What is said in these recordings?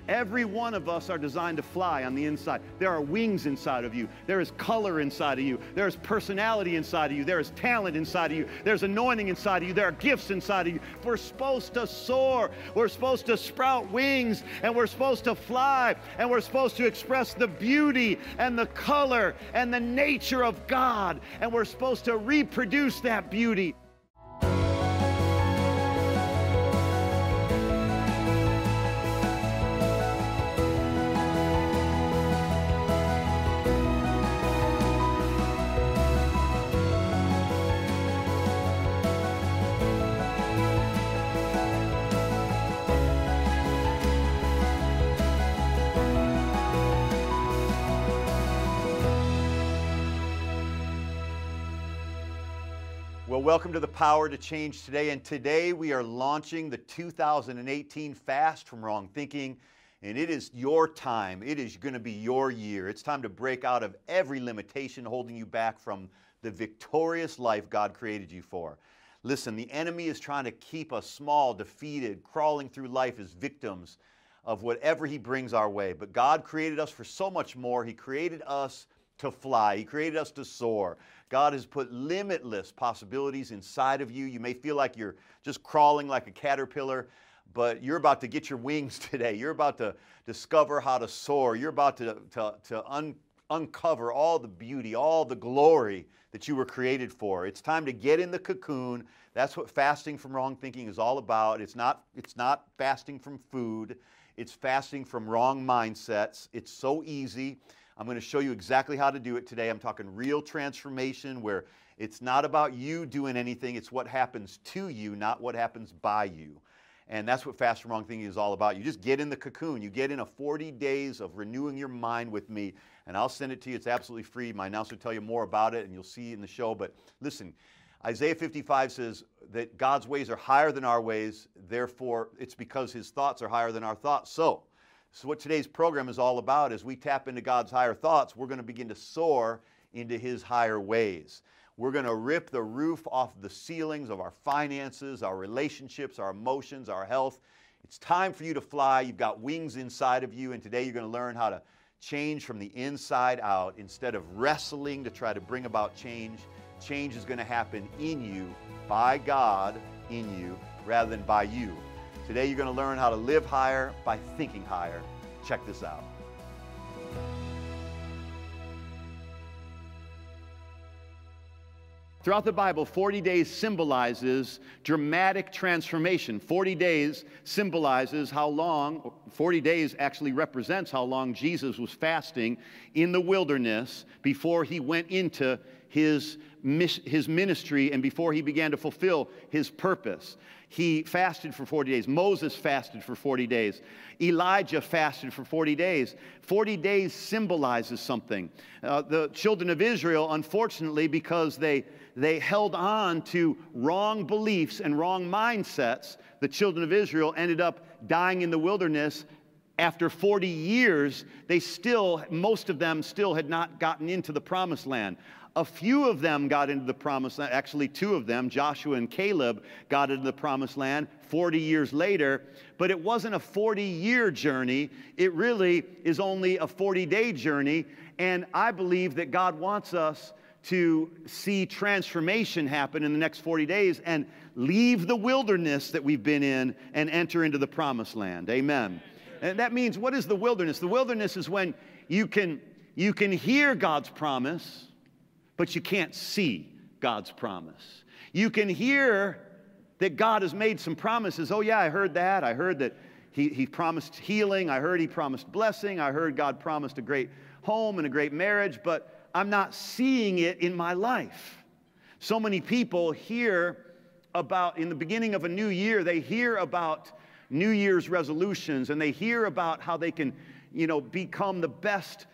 Every one of us are designed to fly on the inside. There are wings inside of you. There is color inside of you. There is personality inside of you. There is talent inside of you. There's anointing inside of you. There are gifts inside of you. We're supposed to soar. We're supposed to sprout wings, and we're supposed to fly, and we're supposed to express the beauty and the color and the nature of God, and we're supposed to reproduce that beauty. Well, welcome to the Power to Change today, and today we are launching the 2018 Fast from Wrong Thinking, and it is your time. It is going to be your year. It's time to break out of every limitation holding you back from the victorious life God created you for. Listen, the enemy is trying to keep us small, defeated, crawling through life as victims of whatever he brings our way, but God created us for so much more. He created us to fly. He created us to soar. God has put limitless possibilities inside of you. You may feel like you're just crawling like a caterpillar, but you're about to get your wings today. You're about to discover how to soar. You're about to uncover all the beauty, all the glory that you were created for. It's time to get in the cocoon. That's what fasting from wrong thinking is all about. It's not fasting from food. It's fasting from wrong mindsets. It's so easy. I'm going to show you exactly how to do it today. I'm talking real transformation where it's not about you doing anything. It's what happens to you, not what happens by you. And that's what Fast from Wrong Thinking is all about. You just get in the cocoon. You get in a 40 days of renewing your mind with me, and I'll send it to you. It's absolutely free. My announcer will tell you more about it, and you'll see it in the show. But listen, Isaiah 55 says that God's ways are higher than our ways. Therefore, it's because his thoughts are higher than our thoughts. So what today's program is all about is we tap into God's higher thoughts. We're going to begin to soar into his higher ways. We're going to rip the roof off the ceilings of our finances, our relationships, our emotions, our health. It's time for you to fly. You've got wings inside of you, and today you're going to learn how to change from the inside out. Instead of wrestling to try to bring about change, change is going to happen in you, by God in you, rather than by you. Today you're going to learn how to live higher by thinking higher. Check this out. Throughout the Bible, 40 days symbolizes dramatic transformation. 40 days symbolizes how long, 40 days actually represents how long Jesus was fasting in the wilderness before he went into his ministry and before he began to fulfill his purpose. He fasted for 40 days. Moses fasted for 40 days. Elijah fasted for 40 days. 40 days symbolizes something. The children of Israel, unfortunately, because they held on to wrong beliefs and wrong mindsets, the children of Israel ended up dying in the wilderness. After 40 years, most of them still had not gotten into the promised land. A few of them got into the promised land. Actually, two of them, Joshua and Caleb, got into the promised land 40 years later. But it wasn't a 40-year journey. It really is only a 40-day journey. And I believe that God wants us to see transformation happen in the next 40 days and leave the wilderness that we've been in and enter into the promised land. Amen. And that means, what is the wilderness? The wilderness is when you can hear God's promise, but you can't see God's promise. You can hear that God has made some promises. Oh yeah, I heard that. I heard that he promised healing. I heard he promised blessing. I heard God promised a great home and a great marriage, but I'm not seeing it in my life. So many people hear about, in the beginning of a new year, they hear about New Year's resolutions, and they hear about how they can, become the best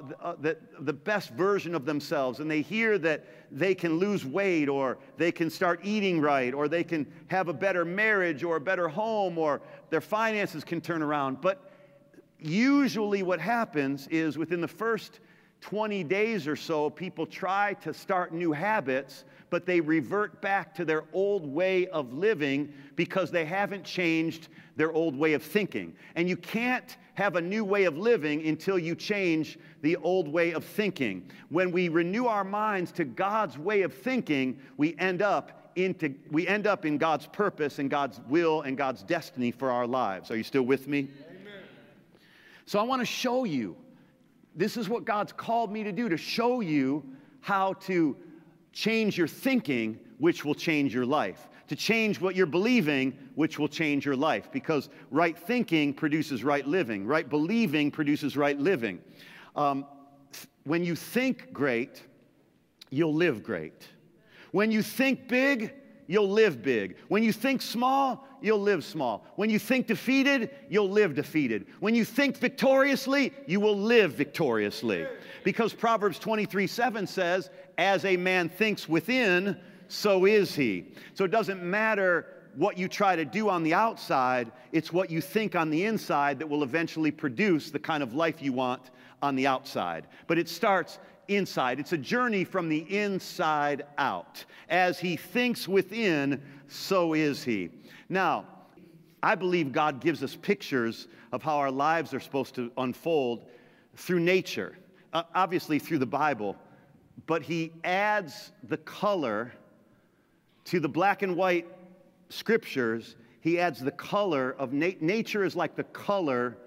the best version of themselves, and they hear that they can lose weight, or they can start eating right, or they can have a better marriage or a better home, or their finances can turn around. But usually what happens is within the first 20 days or so, people try to start new habits, but they revert back to their old way of living because they haven't changed their old way of thinking. And you can't have a new way of living until you change the old way of thinking. When we renew our minds to God's way of thinking, we end up in God's purpose and God's will and God's destiny for our lives. Are you still with me? Amen. So I want to show you. This is what God's called me to do, to show you how to change your thinking, which will change your life. To change what you're believing, which will change your life. Because right thinking produces right living. Right believing produces right living. When you think great, you'll live great. When you think big, you'll live big. When you think small, you'll live small. When you think defeated, you'll live defeated. When you think victoriously, you will live victoriously. Because Proverbs 23:7 says, as a man thinks within, so is he. So it doesn't matter what you try to do on the outside, it's what you think on the inside that will eventually produce the kind of life you want on the outside. But it starts inside. It's a journey from the inside out. As he thinks within, so is he. Now, I believe God gives us pictures of how our lives are supposed to unfold through nature, obviously through the Bible, but he adds the color to the black and white scriptures. He adds the color of nature is like the color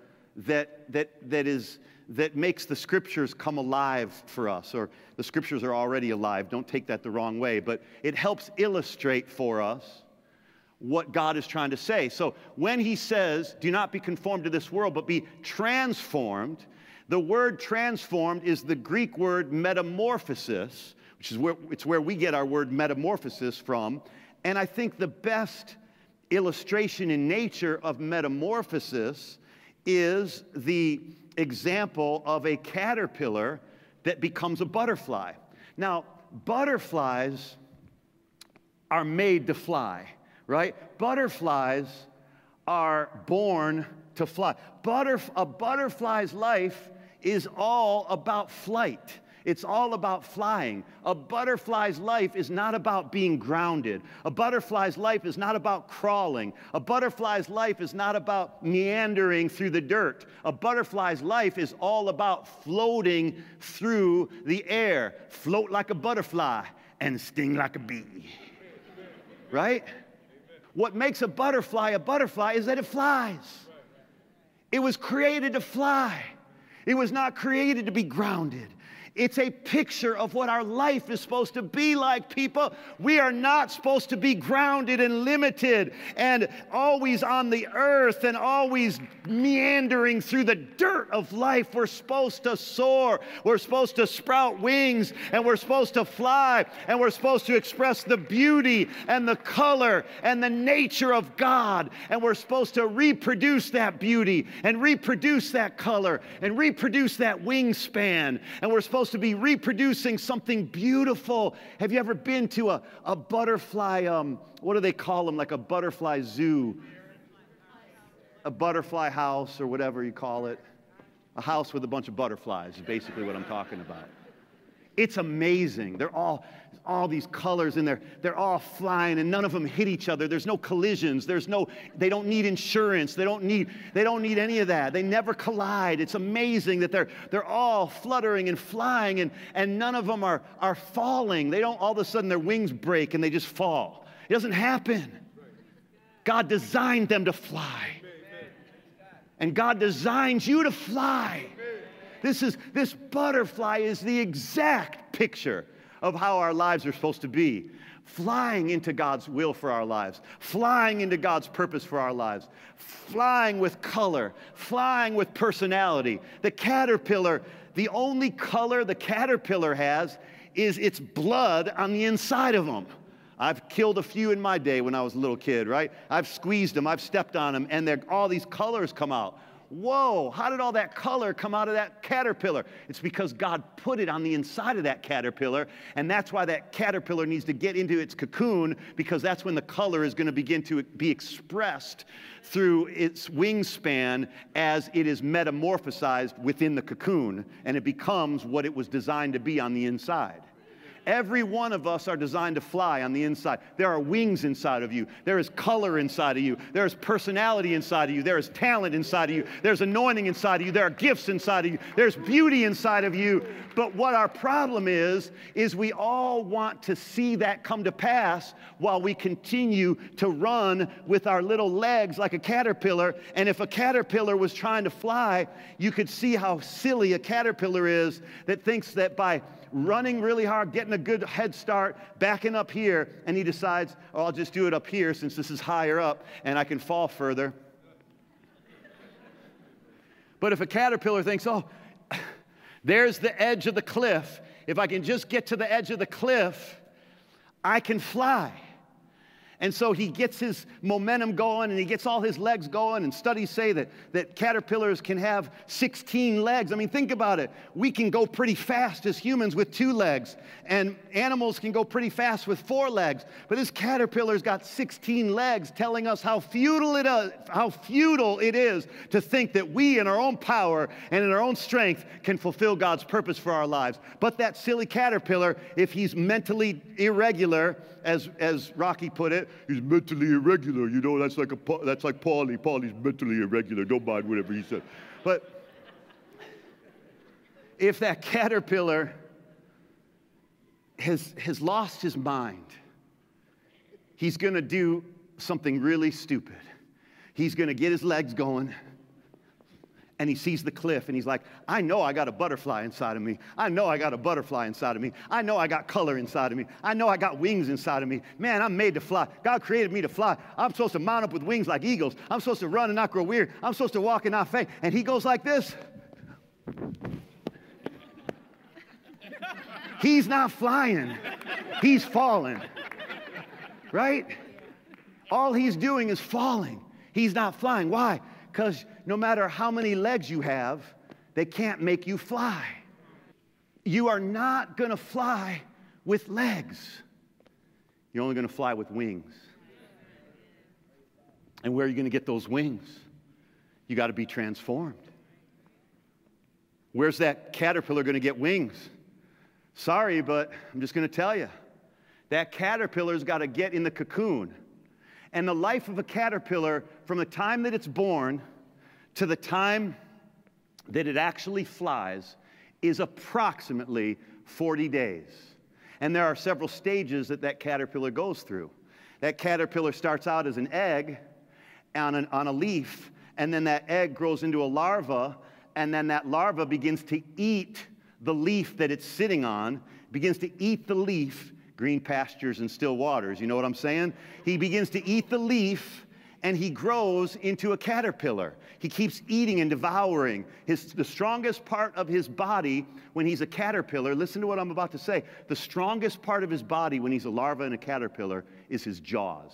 that makes the scriptures come alive for us, or the scriptures are already alive. Don't take that the wrong way, but it helps illustrate for us what God is trying to say. So when he says, do not be conformed to this world, but be transformed, the word transformed is the Greek word metamorphosis, which is where we get our word metamorphosis from. And I think the best illustration in nature of metamorphosis is the example of a caterpillar that becomes a butterfly. Now, butterflies are made to fly, right? Butterflies are born to fly. A butterfly's life is all about flight. It's all about flying. A butterfly's life is not about being grounded. A butterfly's life is not about crawling. A butterfly's life is not about meandering through the dirt. A butterfly's life is all about floating through the air. Float like a butterfly and sting like a bee. Right? What makes a butterfly is that it flies. It was created to fly. It was not created to be grounded. It's a picture of what our life is supposed to be like, people. We are not supposed to be grounded and limited and always on the earth and always meandering through the dirt of life. We're supposed to soar. We're supposed to sprout wings, and we're supposed to fly, and we're supposed to express the beauty and the color and the nature of God. And we're supposed to reproduce that beauty and reproduce that color and reproduce that wingspan. And we're supposed to be reproducing something beautiful. Have you ever been to a butterfly, what do they call them, like a butterfly zoo? A butterfly house, or whatever you call it. A house with a bunch of butterflies is basically what I'm talking about. It's amazing. They're all these colors, and they're all flying, and none of them hit each other. There's no collisions. They don't need insurance. They don't need any of that. They never collide. It's amazing that they're all fluttering and flying, and none of them are falling. They don't all of a sudden their wings break and they just fall. It doesn't happen. God designed them to fly. And God designs you to fly. This butterfly is the exact picture of how our lives are supposed to be. Flying into God's will for our lives. Flying into God's purpose for our lives. Flying with color. Flying with personality. The caterpillar, the only color the caterpillar has is its blood on the inside of them. I've killed a few in my day when I was a little kid, right? I've squeezed them, I've stepped on them, and all these colors come out. whoa, how did all that color come out of that caterpillar? It's because God put it on the inside of that caterpillar, and that's why that caterpillar needs to get into its cocoon, because that's when the color is going to begin to be expressed through its wingspan as it is metamorphosized within the cocoon, and it becomes what it was designed to be on the inside. Every one of us are designed to fly on the inside. There are wings inside of you. There is color inside of you. There is personality inside of you. There is talent inside of you. There's anointing inside of you. There are gifts inside of you. There's beauty inside of you. But what our problem is we all want to see that come to pass while we continue to run with our little legs like a caterpillar. And if a caterpillar was trying to fly, you could see how silly a caterpillar is that thinks that by running really hard, getting a good head start, backing up here, and he decides, oh, I'll just do it up here since this is higher up and I can fall further. But if a caterpillar thinks, oh, there's the edge of the cliff. If I can just get to the edge of the cliff, I can fly. And so he gets his momentum going and he gets all his legs going, and studies say that caterpillars can have 16 legs. I mean, think about it. We can go pretty fast as humans with 2 legs, and animals can go pretty fast with 4 legs. But this caterpillar's got 16 legs, telling us how futile it is to think that we in our own power and in our own strength can fulfill God's purpose for our lives. But that silly caterpillar, if he's mentally irregular, as Rocky put it, he's mentally irregular. You know, that's like Paulie. Paulie's mentally irregular. Don't mind whatever he said. But if that caterpillar has lost his mind, he's going to do something really stupid. He's going to get his legs going, and he sees the cliff, and he's like, I know I got a butterfly inside of me. I know I got a butterfly inside of me. I know I got color inside of me. I know I got wings inside of me. Man, I'm made to fly. God created me to fly. I'm supposed to mount up with wings like eagles. I'm supposed to run and not grow weary. I'm supposed to walk and not faint. And he goes like this. He's not flying. He's falling. Right? All he's doing is falling. He's not flying. Why? Because no matter how many legs you have, they can't make you fly. You are not going to fly with legs. You're only going to fly with wings. And where are you going to get those wings? You got to be transformed. Where's that caterpillar going to get wings? Sorry, but I'm just going to tell you. That caterpillar's got to get in the cocoon. And the life of a caterpillar, from the time that it's born to the time that it actually flies, is approximately 40 days. And there are several stages that caterpillar goes through. That caterpillar starts out as an egg on a leaf, and then that egg grows into a larva, and then that larva begins to eat the leaf that it's sitting on, begins to eat the leaf. Green pastures and still waters, you know what I'm saying? He begins to eat the leaf, and he grows into a caterpillar. He keeps eating and devouring. The strongest part of his body when he's a caterpillar, listen to what I'm about to say, the strongest part of his body when he's a larva and a caterpillar is his jaws.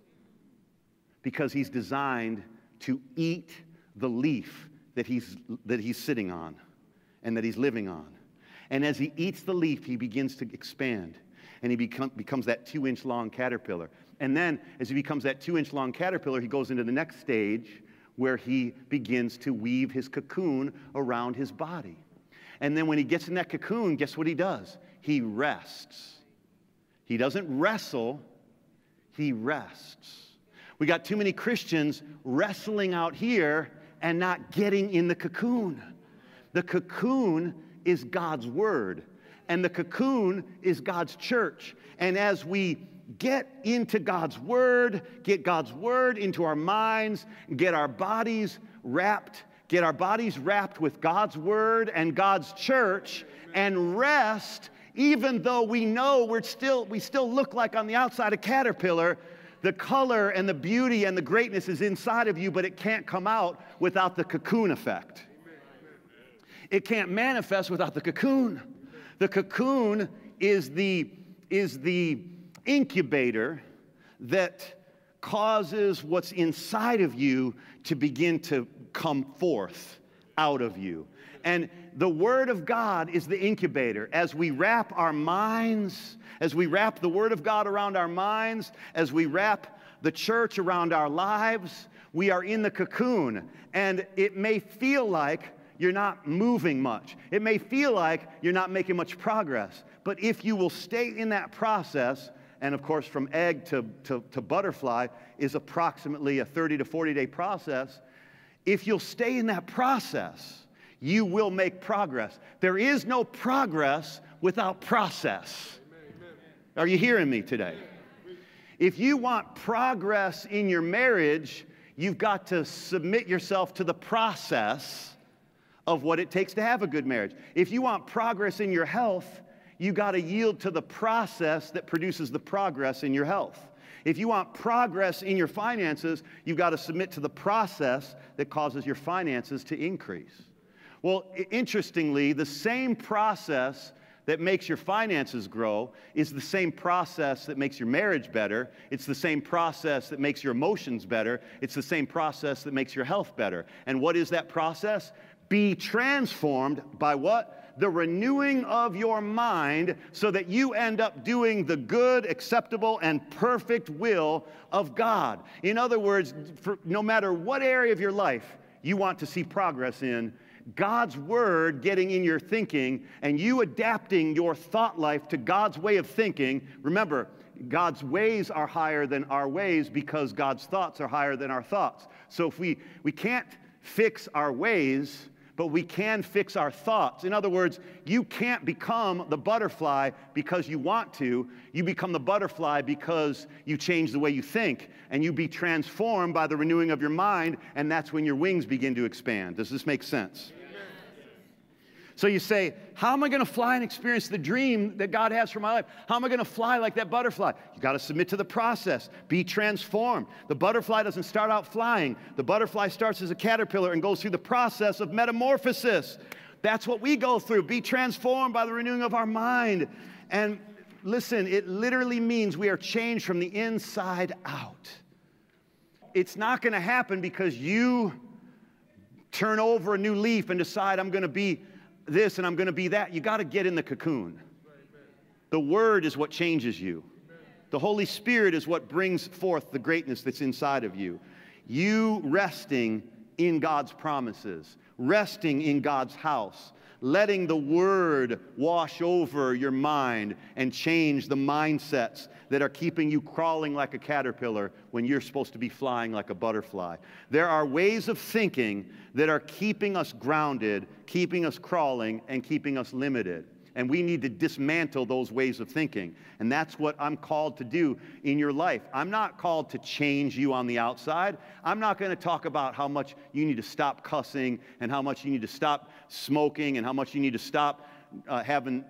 Because he's designed to eat the leaf that he's sitting on and that he's living on. And as he eats the leaf, he begins to expand. And he becomes that 2-inch long caterpillar. And then, as he becomes that 2-inch long caterpillar, he goes into the next stage where he begins to weave his cocoon around his body. And then when he gets in that cocoon, guess what he does? He rests. He doesn't wrestle, he rests. We got too many Christians wrestling out here and not getting in the cocoon. The cocoon is God's word. And the cocoon is God's church. And as we get into God's word, get God's word into our minds, get our bodies wrapped with God's word and God's church, and rest, even though we know we still look like on the outside a caterpillar, the color and the beauty and the greatness is inside of you, but it can't come out without the cocoon effect. It can't manifest without the cocoon. The cocoon is the incubator that causes what's inside of you to begin to come forth out of you. And the Word of God is the incubator. As we wrap our minds, as we wrap the Word of God around our minds, as we wrap the church around our lives, we are in the cocoon. And it may feel like you're not moving much. It may feel like you're not making much progress. But if you will stay in that process, and of course from egg to butterfly is approximately a 30 to 40 day process, if you'll stay in that process, you will make progress. There is no progress without process. Are you hearing me today? If you want progress in your marriage, you've got to submit yourself to the process of what it takes to have a good marriage. If you want progress in your health, you got to yield to the process that produces the progress in your health. If you want progress in your finances, you've got to submit to the process that causes your finances to increase. Well, interestingly, the same process that makes your finances grow is the same process that makes your marriage better. It's the same process that makes your emotions better. It's the same process that makes your health better. And what is that process? Be transformed by what? The renewing of your mind, so that you end up doing the good, acceptable, and perfect will of God. In other words, no matter what area of your life you want to see progress in, God's Word getting in your thinking and you adapting your thought life to God's way of thinking. Remember, God's ways are higher than our ways because God's thoughts are higher than our thoughts. So if we can't fix our ways, but we can fix our thoughts. In other words, you can't become the butterfly because you want to. You become the butterfly because you change the way you think, and you be transformed by the renewing of your mind, and that's when your wings begin to expand. Does this make sense? So you say, how am I going to fly and experience the dream that God has for my life? How am I going to fly like that butterfly? You got to submit to the process. Be transformed. The butterfly doesn't start out flying. The butterfly starts as a caterpillar and goes through the process of metamorphosis. That's what we go through. Be transformed by the renewing of our mind. And listen, it literally means we are changed from the inside out. It's not going to happen because you turn over a new leaf and decide, I'm going to be this and I'm going to be that. You got to get in the cocoon. The Word is what changes you. The Holy Spirit is what brings forth the greatness that's inside of you. You resting in God's promises, resting in God's house, letting the Word wash over your mind and change the mindsets that are keeping you crawling like a caterpillar when you're supposed to be flying like a butterfly. There are ways of thinking that are keeping us grounded, keeping us crawling, and keeping us limited. And we need to dismantle those ways of thinking. And that's what I'm called to do in your life. I'm not called to change you on the outside. I'm not going to talk about how much you need to stop cussing and how much you need to stop smoking and how much you need to stop having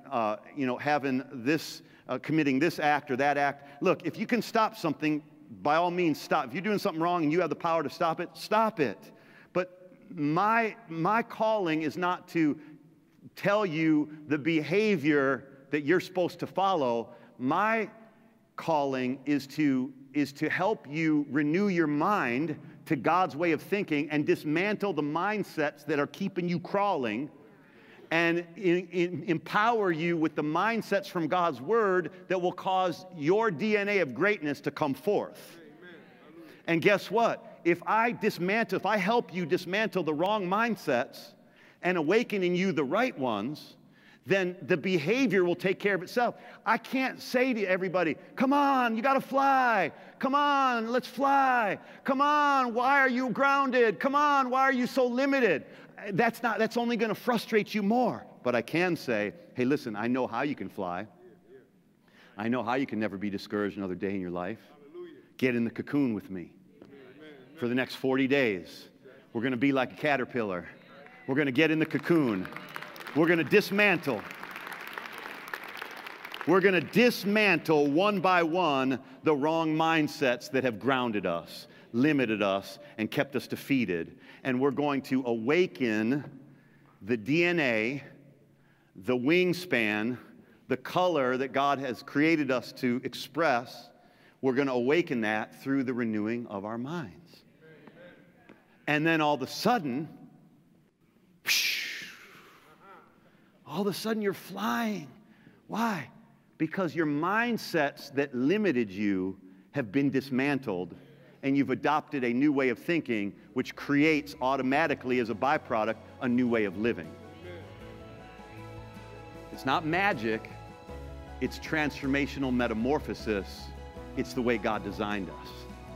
this, committing this act or that act. Look, if you can stop something, by all means stop. If you're doing something wrong and you have the power to stop it, stop it. But my calling is not to tell you the behavior that you're supposed to follow. My calling is to help you renew your mind to God's way of thinking and dismantle the mindsets that are keeping you crawling, and empower you with the mindsets from God's Word that will cause your DNA of greatness to come forth. And guess what? If I help you dismantle the wrong mindsets and awaken in you the right ones, then the behavior will take care of itself. I can't say to everybody, come on, you got to fly. Come on, let's fly. Come on, why are you grounded? Come on, why are you so limited? That's only going to frustrate you more. But I can say, hey, listen, I know how you can fly. I know how you can never be discouraged another day in your life. Get in the cocoon with me. For the next 40 days, we're going to be like a caterpillar. We're going to get in the cocoon. We're going to dismantle. We're going to dismantle one by one the wrong mindsets that have grounded us, limited us, and kept us defeated. And we're going to awaken the DNA, the wingspan, the color that God has created us to express. We're going to awaken that through the renewing of our minds. And then all of a sudden you're flying. Why? Because your mindsets that limited you have been dismantled, and you've adopted a new way of thinking, which creates automatically, as a byproduct, a new way of living. It's not magic. It's transformational metamorphosis. It's the way God designed us.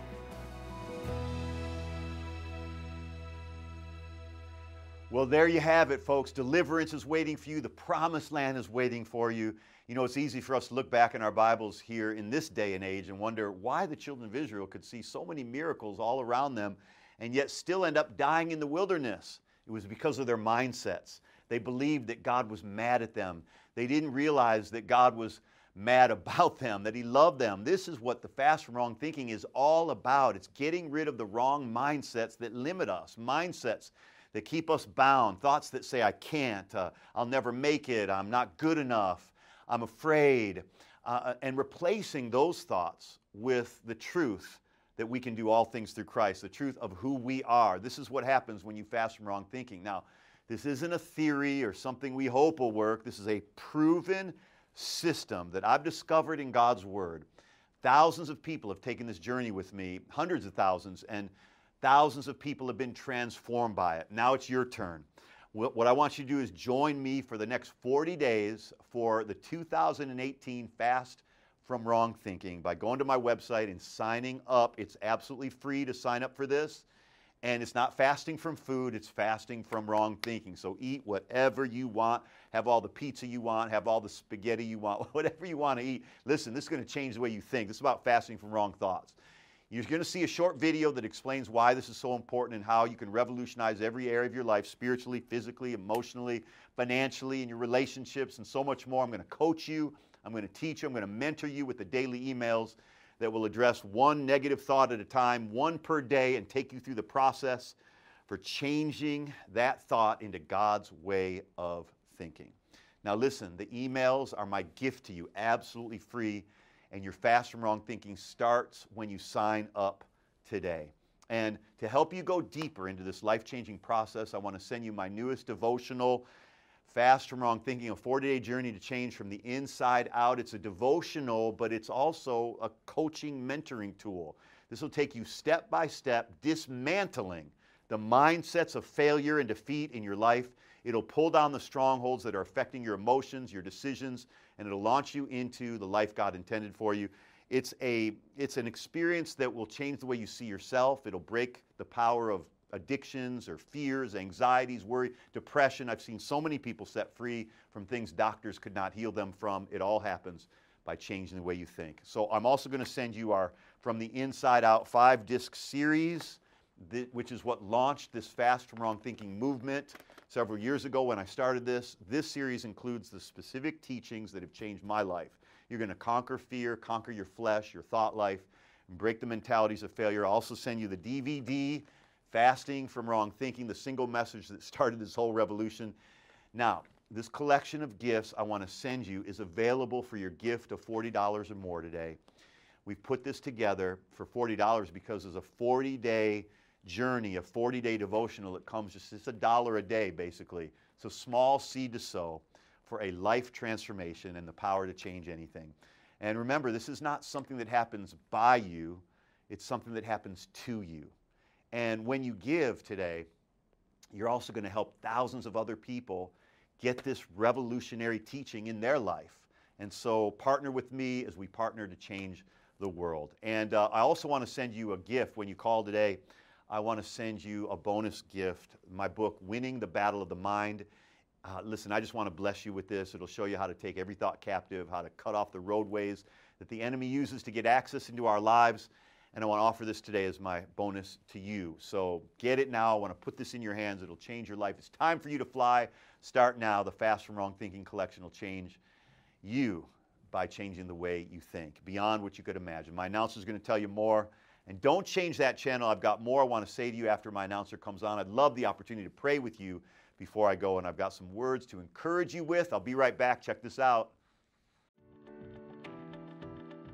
Well, there you have it, folks. Deliverance is waiting for you. The promised land is waiting for you. You know, it's easy for us to look back in our Bibles here in this day and age and wonder why the children of Israel could see so many miracles all around them and yet still end up dying in the wilderness. It was because of their mindsets. They believed that God was mad at them. They didn't realize that God was mad about them, that He loved them. This is what the Fast from Wrong Thinking is all about. It's getting rid of the wrong mindsets that limit us, mindsets that keep us bound, thoughts that say, I can't, I'll never make it, I'm not good enough, I'm afraid, and replacing those thoughts with the truth that we can do all things through Christ, the truth of who we are. This is what happens when you fast from wrong thinking. Now, this isn't a theory or something we hope will work. This is a proven system that I've discovered in God's Word. Thousands of people have taken this journey with me, hundreds of thousands, and thousands of people have been transformed by it. Now it's your turn. What I want you to do is join me for the next 40 days for the 2018 Fast from Wrong Thinking by going to my website and signing up. It's absolutely free to sign up for this. And it's not fasting from food, it's fasting from wrong thinking. So eat whatever you want, have all the pizza you want, have all the spaghetti you want, whatever you want to eat. Listen, this is going to change the way you think. This is about fasting from wrong thoughts. You're going to see a short video that explains why this is so important and how you can revolutionize every area of your life, spiritually, physically, emotionally, financially, in your relationships, and so much more. I'm going to coach you. I'm going to teach you. I'm going to mentor you with the daily emails that will address one negative thought at a time, one per day, and take you through the process for changing that thought into God's way of thinking. Now listen, the emails are my gift to you, absolutely free. And your Fast from Wrong Thinking starts when you sign up today. And to help you go deeper into this life-changing process, I want to send you my newest devotional, Fast from Wrong Thinking, a 40-day journey to change from the inside out. It's a devotional, but it's also a coaching, mentoring tool. This will take you step by step, dismantling the mindsets of failure and defeat in your life. It'll pull down the strongholds that are affecting your emotions, your decisions, and it'll launch you into the life God intended for you. It's an experience that will change the way you see yourself. It'll break the power of addictions or fears, anxieties, worry, depression. I've seen so many people set free from things doctors could not heal them from. It all happens by changing the way you think. So I'm also going to send you our From the Inside Out 5-disc series, which is what launched this Fast from Wrong Thinking movement several years ago when I started this. This series includes the specific teachings that have changed my life. You're going to conquer fear, conquer your flesh, your thought life, and break the mentalities of failure. I'll also send you the DVD, Fasting from Wrong Thinking, the single message that started this whole revolution. Now, this collection of gifts I want to send you is available for your gift of $40 or more today. We've put this together for $40 because there's a 40-day journey, a 40-day devotional that comes just $1 a day, basically. It's a small seed to sow for a life transformation and the power to change anything. And remember, this is not something that happens by you. It's something that happens to you. And when you give today, you're also going to help thousands of other people get this revolutionary teaching in their life. And so partner with me as we partner to change the world. And I also want to send you a gift when you call today. I want to send you a bonus gift, my book, Winning the Battle of the Mind. Listen, I just want to bless you with this. It'll show you how to take every thought captive, how to cut off the roadways that the enemy uses to get access into our lives. And I want to offer this today as my bonus to you. So get it now. I want to put this in your hands. It'll change your life. It's time for you to fly. Start now. The Fast from Wrong Thinking collection will change you by changing the way you think, beyond what you could imagine. My announcer is going to tell you more. And don't change that channel. I've got more I want to say to you after my announcer comes on. I'd love the opportunity to pray with you before I go, and I've got some words to encourage you with. I'll be right back. Check this out.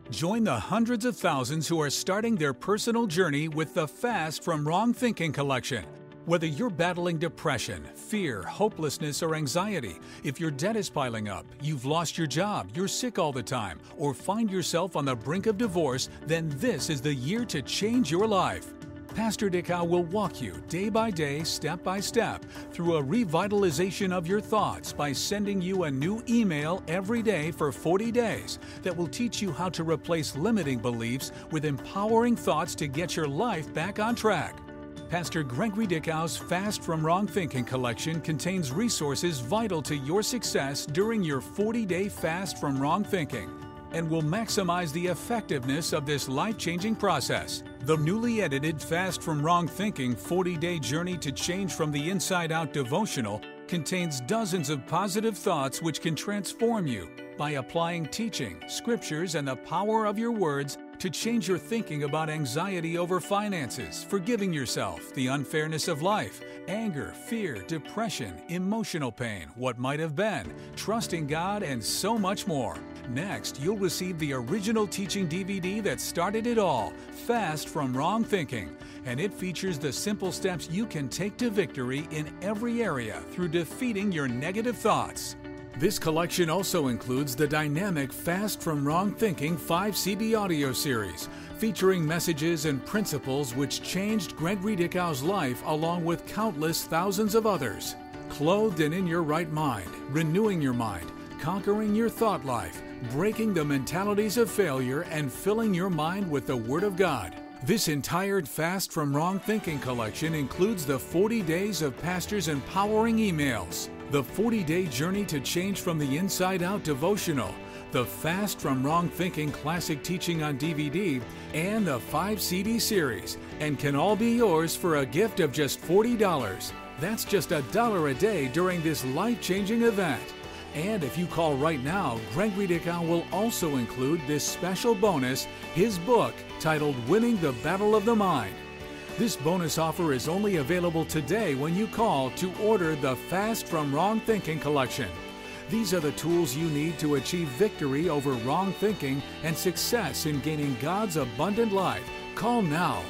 Join the hundreds of thousands who are starting their personal journey with the Fast from Wrong Thinking collection. Whether you're battling depression, fear, hopelessness, or anxiety, if your debt is piling up, you've lost your job, you're sick all the time, or find yourself on the brink of divorce, then this is the year to change your life. Pastor Dickow will walk you day by day, step by step, through a revitalization of your thoughts by sending you a new email every day for 40 days that will teach you how to replace limiting beliefs with empowering thoughts to get your life back on track. Pastor Gregory Dickow's Fast from Wrong Thinking collection contains resources vital to your success during your 40-day fast from wrong thinking and will maximize the effectiveness of this life-changing process. The newly edited Fast from Wrong Thinking 40-day Journey to Change from the Inside Out devotional contains dozens of positive thoughts which can transform you by applying teaching, scriptures, and the power of your words to change your thinking about anxiety over finances, forgiving yourself, the unfairness of life, anger, fear, depression, emotional pain, what might have been, trusting God, and so much more. Next, you'll receive the original teaching DVD that started it all, Fast from Wrong Thinking, and it features the simple steps you can take to victory in every area through defeating your negative thoughts. This collection also includes the dynamic Fast from Wrong Thinking 5-CD audio series, featuring messages and principles which changed Gregory Dickow's life along with countless thousands of others. Clothed and in your right mind, renewing your mind, conquering your thought life, breaking the mentalities of failure, and filling your mind with the Word of God. This entire Fast from Wrong Thinking collection includes the 40 Days of Pastors Empowering Emails, the 40-Day Journey to Change from the Inside Out devotional, the Fast from Wrong Thinking Classic Teaching on DVD, and the 5-CD series, and can all be yours for a gift of just $40. That's just $1 a day during this life-changing event. And if you call right now, Gregory Dickow will also include this special bonus, his book titled Winning the Battle of the Mind. This bonus offer is only available today when you call to order the Fast from Wrong Thinking collection. These are the tools you need to achieve victory over wrong thinking and success in gaining God's abundant life. Call now.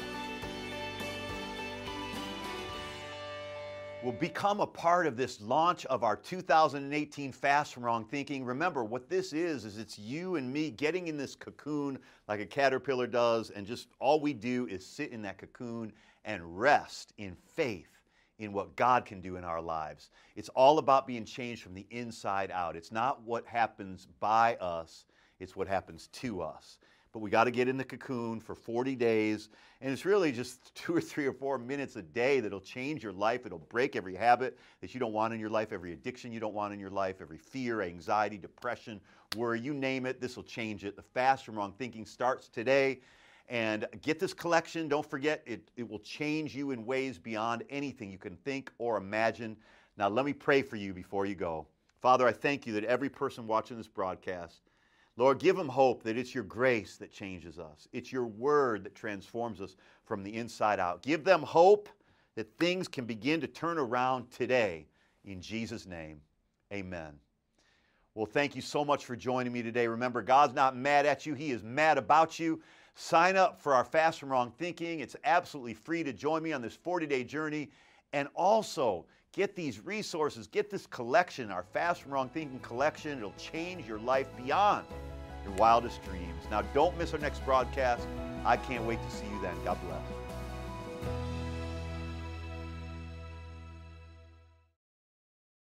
Will become a part of this launch of our 2018 Fast from Wrong Thinking. Remember, what this is it's you and me getting in this cocoon like a caterpillar does, and just all we do is sit in that cocoon and rest in faith in what God can do in our lives. It's all about being changed from the inside out. It's not what happens by us, it's what happens to us. But we got to get in the cocoon for 40 days, and it's really just 2 or 3 or 4 minutes a day that'll change your life. It'll break every habit that you don't want in your life, every addiction you don't want in your life, every fear, anxiety, depression, worry, you name it, this will change it. The Fast from Wrong Thinking starts today, and get this collection. Don't forget, it will change you in ways beyond anything you can think or imagine. Now, let me pray for you before you go. Father, I thank you that every person watching this broadcast, Lord, give them hope that it's your grace that changes us. It's your word that transforms us from the inside out. Give them hope that things can begin to turn around today. In Jesus' name, amen. Well, thank you so much for joining me today. Remember, God's not mad at you. He is mad about you. Sign up for our Fast from Wrong Thinking. It's absolutely free to join me on this 40-day journey. And also, get these resources, get this collection, our Fast from Wrong Thinking collection. It'll change your life beyond your wildest dreams. Now, don't miss our next broadcast. I can't wait to see you then. God bless.